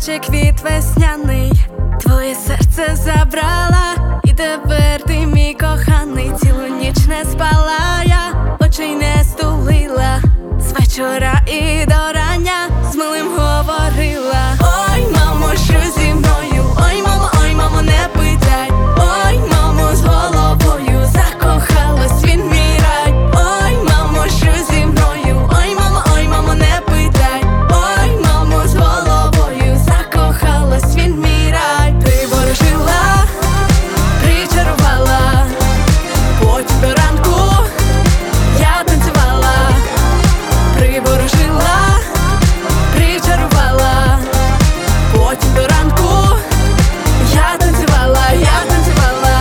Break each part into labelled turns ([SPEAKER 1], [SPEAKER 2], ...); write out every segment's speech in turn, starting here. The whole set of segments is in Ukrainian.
[SPEAKER 1] наче квіт весняний, твоє серце забрала, і тепер ти мій коханий. Цілу ніч не спала я, очей не стулила, з вечора і до рання з милим говорила. Ой, мамо, що зі мною? Ой, мамо, не питай. Ой, мамо, з головою закохалась, він мій рай. Ой, мамо, що зі мною? Ой, мамо, не питай. Ой, мамо, з головою закохалась, він мій рай. Приворожила, причарувала, потім до ранку я танцювала. Приворожила, причарувала, потім до ранку я танцювала, я танцювала.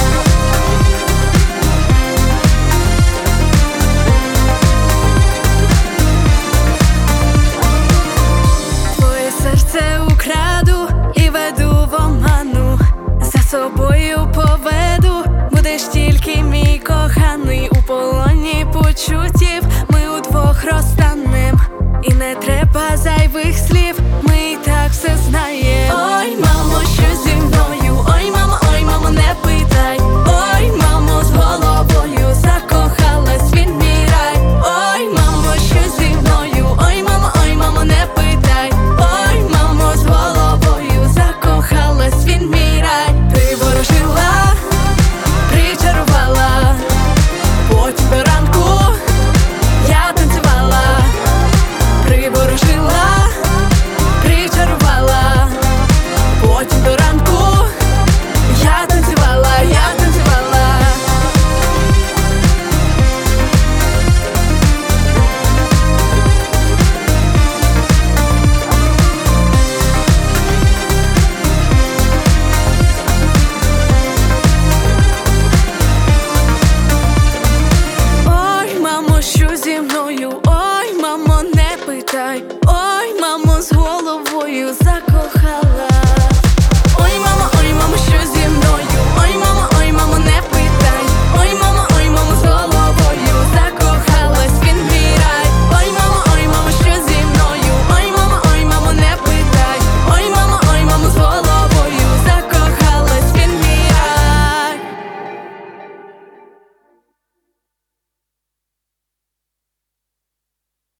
[SPEAKER 1] Твоє серце украду і веду в оману, за собою поведу, будеш тільки мій коханий, у полоні почуття.